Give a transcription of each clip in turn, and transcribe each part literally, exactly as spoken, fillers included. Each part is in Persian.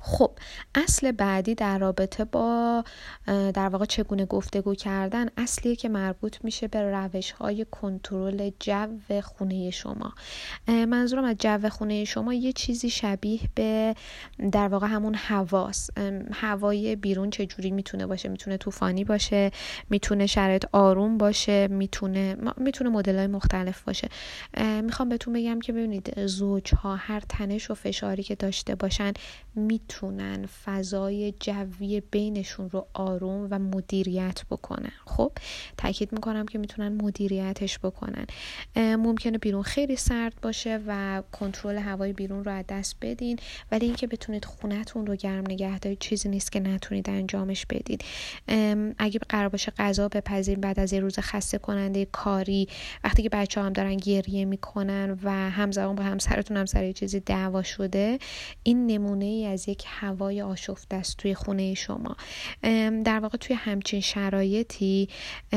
خب اصل بعدی در رابطه با در واقع چگونه گفتگو کردن، اصلیه که مربوط میشه به روش‌های کنترل جو خونه شما. منظورم از جو خونه شما یه چیزی شبیه به در واقع همون هواست. هوای بیرون چجوری میتونه باشه؟ میتونه طوفانی باشه، میتونه شرایط آروم باشه، میتونه میتونه مدل‌های مختلف باشه. میخوام بهتون بگم که ببینید زوج‌ها هر تنش و فشاری که داشته باشن میتونن فضای جوی بینشون رو آروم و مدیریت بکنن. خب تاکید میکنم که میتونن مدیریتش بکنن. ممکنه بیرون خیلی سرد باشه و کنترل هوای بیرون رو از دست بدین، ولی اینکه بتونید خونتون رو گرم نگه دارید چیزی نیست که نتونید انجامش بدید. اگه قرار باشه غذا بپزین بعد از یه روز خسته کننده کاری، وقتی که بچه‌ها هم دارن گریه میکنن و همزمان با همسرتون هم سر یه چیزی دعوا شده، این نمونه ای از یک هوای آشفته است توی خونه شما. در واقع توی همچین شرایطی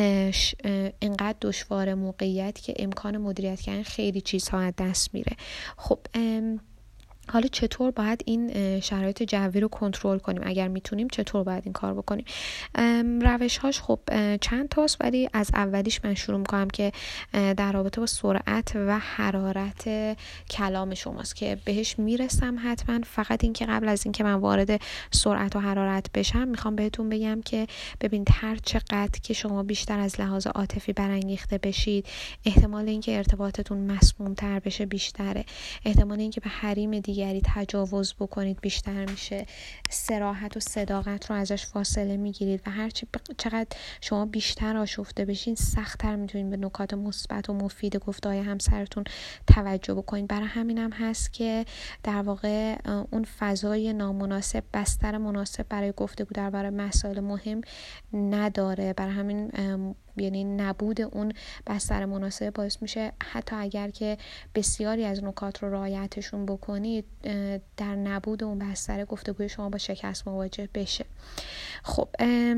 اینقدر دشوار موقعیت که امکان مدیریت کردن خیلی چیزها از دست میره. خب حالا چطور باید این شرایط جوی رو کنترل کنیم؟ اگر میتونیم چطور باید این کار بکنیم؟ روش هاش خب چند تاست، ولی از اولیش من شروع میکنم که در رابطه با سرعت و حرارت کلام شماست که بهش میرسم حتما. فقط این که قبل از این که من وارد سرعت و حرارت بشم میخوام بهتون بگم که ببینید هر چقدر که شما بیشتر از لحاظ عاطفی برانگیخته بشید، احتمال اینکه ارتباطتون مسموم تر بشه بیشتره. احتمال اینکه به حریم دیگه یعنی تجاوز بکنید بیشتر میشه. صراحت و صداقت رو ازش فاصله میگیرید و هر چقدر شما بیشتر آشفته بشین سخت‌تر میتونید به نکات مثبت و مفید گفته‌های همسرتون توجه بکنید. برای همینم هم هست که در واقع اون فضای نامناسب بستر مناسب برای گفتگو درباره مسائل مهم نداره. برای همین یعنی نبود اون بستر مناسب باعث میشه حتی اگر که بسیاری از نکات رو رعایتشون بکنید، در نبود اون بستر گفتگوی شما با شکست مواجه بشه. خب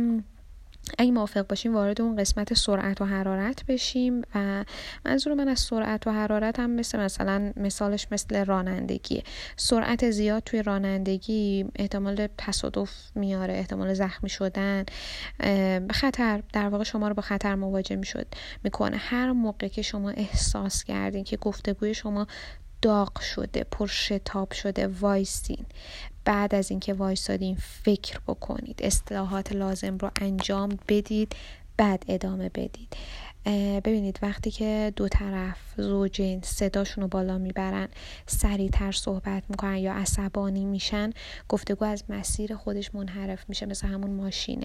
اگه موافق باشیم وارد اون قسمت سرعت و حرارت بشیم. و منظور من از سرعت و حرارت هم مثل مثلا مثالش مثل رانندگی. سرعت زیاد توی رانندگی احتمال تصادف میاره، احتمال زخمی شدن، خطر در واقع شما رو با خطر مواجه میشد میکنه. هر موقع که شما احساس کردین که گفتگوی شما داغ شده، پر شتاب شده، وایسین. بعد از اینکه وایسادین فکر بکنید، اصلاحات لازم رو انجام بدید، بعد ادامه بدید. ببینید وقتی که دو طرف زوجین صداشون رو بالا میبرن، سریعتر صحبت میکنن یا عصبانی میشن، گفتگو از مسیر خودش منحرف میشه، مثل همون ماشینه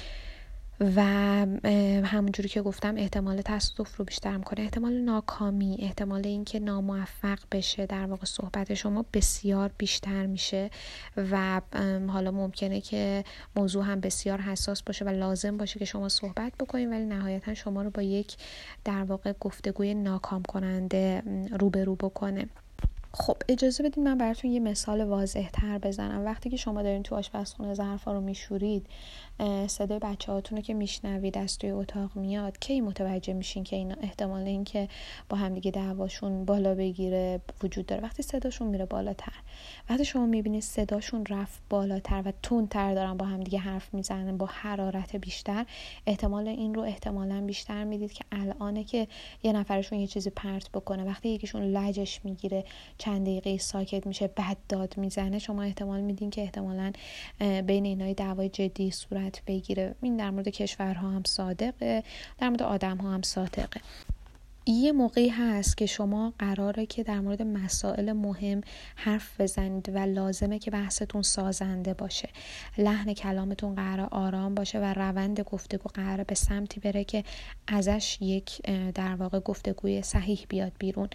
و همونجوری که گفتم احتمال تصادف رو بیشتر میکنه، احتمال ناکامی، احتمال اینکه ناموفق بشه در واقع صحبت شما بسیار بیشتر میشه و حالا ممکنه که موضوع هم بسیار حساس باشه و لازم باشه که شما صحبت بکنید، ولی نهایتا شما رو با یک در واقع گفتگوی ناکام کننده روبرو بکنه. خب اجازه بدید من براتون یه مثال واضح تر بزنم. وقتی که شما دارین تو آشپزخونه ظرفا رو میشورید، صدای بچه‌هاتون رو که میشنوید از توی اتاق میاد، کی متوجه میشین که اینا احتمال این که با هم دیگه دعواشون بالا بگیره وجود داره؟ وقتی صداشون میره بالاتر. وقتی شما میبینید صداشون رفت بالاتر و تندتر دارن با هم دیگه حرف میزنن با حرارت بیشتر، احتمال این رو احتمالاً بیشتر میدید که الانه که یه نفرشون یه چیزی پرت بکنه. وقتی یکیشون لجش میگیره، چند دقیقه ساکت میشه، بعد داد میزنه، شما احتمال میدین که احتمالاً بین اینای دعوای جدی صورت بگیره. این در مورد کشورها هم صادقه، در مورد آدم‌ها هم صادقه. یه موقعی هست که شما قراره که در مورد مسائل مهم حرف بزنید و لازمه که بحثتون سازنده باشه، لحن کلامتون قراره آرام باشه و روند گفتگو قراره به سمتی بره که ازش یک در واقع گفتگوی صحیح بیاد بیرون.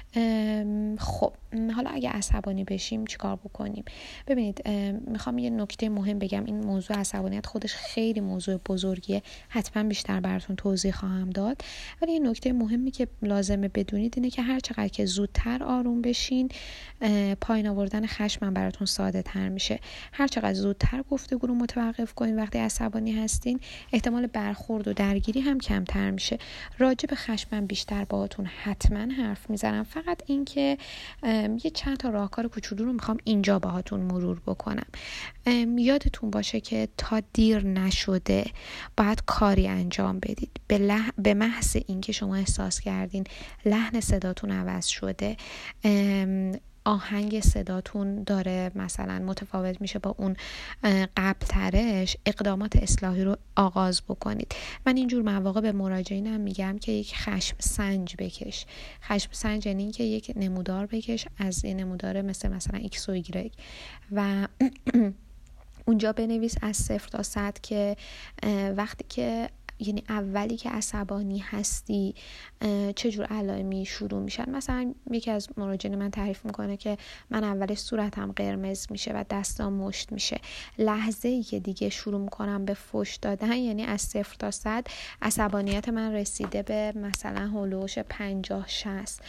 خب حالا اگه عصبانی بشیم چیکار بکنیم؟ ببینید میخوام یه نکته مهم بگم. این موضوع عصبانیت خودش خیلی موضوع بزرگیه، حتما بیشتر براتون توضیح خواهم داد، ولی یه نکته مهمی که که لازمه بدونید اینه که هر چقدر که زودتر آروم بشین پایین آوردن خشم براتون ساده تر میشه. هر چقدر زودتر گفتگو رو متوقف کنین وقتی عصبانی هستین احتمال برخورد و درگیری هم کمتر میشه. راجع به خشم بیشتر باهاتون حتما حرف میزنم، فقط این که یه چند تا راهکار کوچولو رو میخوام اینجا باهاتون مرور بکنم. یادتون باشه که تا دیر نشده باید کاری انجام بدید. به, لح... به محض اینکه شما احساس کردین لحن صداتون عوض شده، آهنگ صداتون داره مثلا متفاوت میشه با اون قبل ترش، اقدامات اصلاحی رو آغاز بکنید. من اینجور مواقع به مراجعینم میگم که یک خشم سنج بکش. خشم سنج یعنی که یک نمودار بکش از این نمودار مثل مثلا ایکس و ایگرگ و اونجا بنویس از صفر تا صد که وقتی که یعنی اولی که عصبانی هستی چجور علائمی شروع میشن. مثلا یکی از مراجعین من تعریف میکنه که من اولش صورتم قرمز میشه و دستام مشت میشه. لحظه ای که دیگه شروع میکنم به فحش دادن، یعنی از صفر تا صد عصبانیت من رسیده به مثلا هولوش پنجاه شصت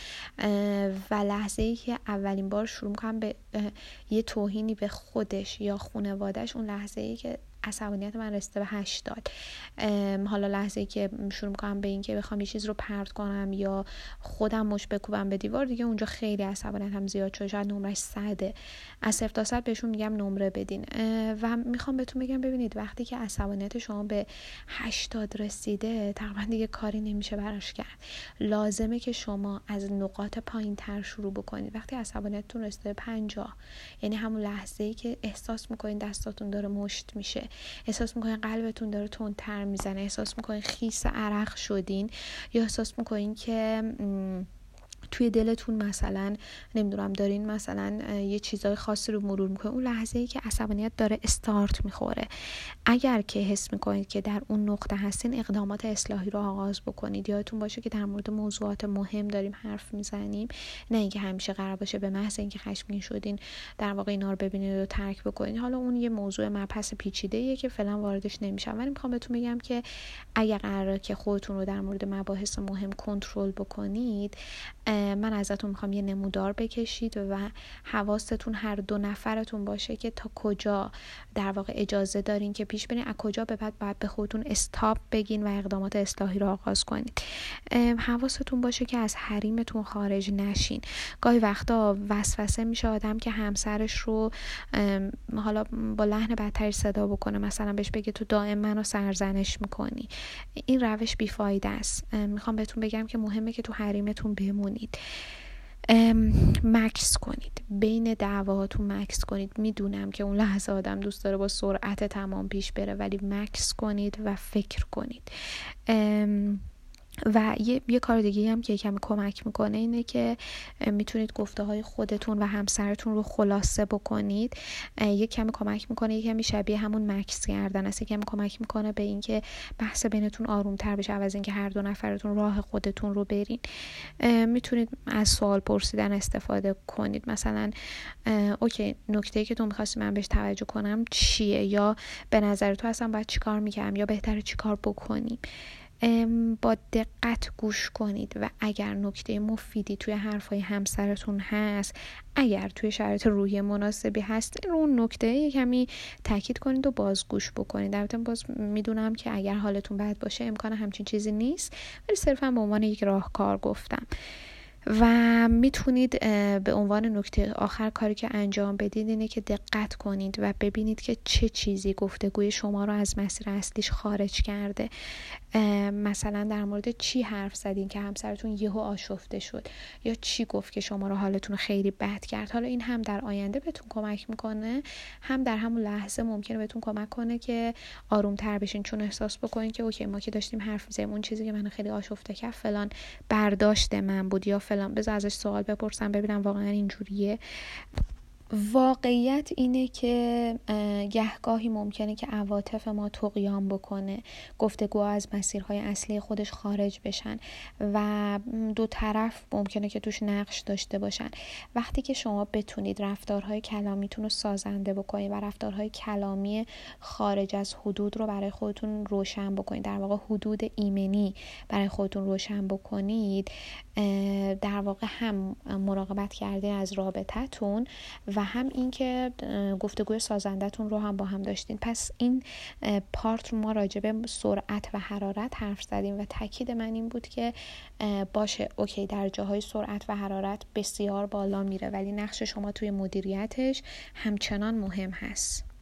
و لحظه ای که اولین بار شروع میکنم به یه توهینی به خودش یا خانواده‌اش، اون لحظه ای که عصبانیت من رسیده به هشتاد. حالا لحظه ای که شروع میکنم به این که بخوام یه چیز رو پرت کنم یا خودم مش بکوبم به دیوار، دیگه اونجا خیلی عصبانیت هم زیاد شده، شاید نمرش صده. از صفر تا صد بهشون میگم نمره بدین و میخوام بهتون بگم ببینید وقتی که عصبانیت شما به هشتاد رسیده تقریبا دیگه کاری نمیشه براش کرد. لازمه که شما از نقاط پایین تر شروع بکنید. وقتی عصبانیتتون رسیده به پنجاه، یعنی همون لحظه ای که احساس میکنید دستاتون داره مشت میشه، احساس میکنین قلبتون داره تندتر میزنه، احساس میکنین خیس عرق شدین یا احساس میکنین که م... توی دلتون مثلا نمیدونم دارین مثلا یه چیزای خاصی رو مرور میکنه، اون لحظه ای که عصبانیت داره استارت میخوره. اگر که حس میکنید که در اون نقطه هستین اقدامات اصلاحی رو آغاز بکنید. یادتون باشه که در مورد موضوعات مهم داریم حرف میزنیم، نه اینکه همیشه قرار باشه به محض اینکه خشمگین شدین در واقع اینا رو ببینید و ترک بکنید. حالا اون یه موضوع مبحث پیچیده‌ایه که فعلا واردش نمیشم، ولی میخوام بهتون بگم که اگر قراره که خودتون رو در مورد مباحث مهم کنترل بکنید، من ازتون میخوام یه نمودار بکشید و حواستون هر دو نفرتون باشه که تا کجا در واقع اجازه دارین که پیش برین، از کجا به بعد باید به خودتون استاپ بگین و اقدامات اصلاحی رو آغاز کنید. حواستون باشه که از حریمتون خارج نشین. گاهی وقتا وسوسه میشه آدم که همسرش رو حالا با لحن بدتری صدا بکنه، مثلا بهش بگه تو دائم منو سرزنش میکنی. این روش بیفایده است. میخوام بهتون بگم که مهمه که تو حریمتون بمونید. مکس کنید، بین دعواهاتون مکس کنید. میدونم که اون لحظه آدم دوست داره با سرعت تمام پیش بره، ولی مکس کنید و فکر کنید. و یه, یه کار دیگه هم که کمی کمک میکنه اینه که میتونید گفته های خودتون و همسرتون رو خلاصه بکنید. یه کمی کمک میکنه، یه کمی شبیه همون مکس کردن است، یه کمی کمک میکنه به این که بحث بینتون آروم تر بشه عوض این که هر دو نفرتون راه خودتون رو برین. میتونید از سوال پرسیدن استفاده کنید. مثلا اوکی، نکته‌ای که تو می‌خواستی من بهش توجه کنم چیه، یا به نظر تو اصلا باید چیکار می‌کردم، یا بهتره چیکار بکنیم. با دقت گوش کنید و اگر نکته مفیدی توی حرفای همسرتون هست، اگر توی شرایط روحی مناسبی هست، رو اون نکته کمی تاکید کنید و باز گوش بکنید. البته باز میدونم که اگر حالتون بد باشه امکان همچین چیزی نیست، ولی صرفا به عنوان یک راهکار گفتم. و میتونید به عنوان نکته آخر کاری که انجام بدید اینه که دقت کنید و ببینید که چه چیزی گفتگوی شما رو از مسیر اصلیش خارج کرده. مثلا در مورد چی حرف زدین که همسرتون یهو آشفته شد، یا چی گفت که شما رو حالتون خیلی بد کرد. حالا این هم در آینده بهتون کمک میکنه، هم در همون لحظه ممکنه بهتون کمک کنه که آروم تر بشین، چون احساس بکنین که اوکی ما که داشتیم حرف می‌زدیم اون چیزی که منو خیلی آشفته کرد فلان برداشت من بود یا فلان، بذار ازش سوال بپرسم ببینم واقعا اینجوریه. واقعیت اینه که گهگاهی ممکنه که عواطف ما طغیان بکنه، گفتگوها از مسیرهای اصلی خودش خارج بشن و دو طرف ممکنه که توش نقش داشته باشن. وقتی که شما بتونید رفتارهای کلامیتون رو سازنده بکنید و رفتارهای کلامی خارج از حدود رو برای خودتون روشن بکنید، در واقع حدود ایمنی برای خودتون روشن بکنید، در واقع هم مراقبت کردین از رابطتون و هم این که گفتگوی سازندتون رو هم با هم داشتین. پس این پارت رو ما راجع به سرعت و حرارت حرف زدیم و تاکید من این بود که باشه اوکی در جاهای سرعت و حرارت بسیار بالا میره، ولی نقش شما توی مدیریتش همچنان مهم هست.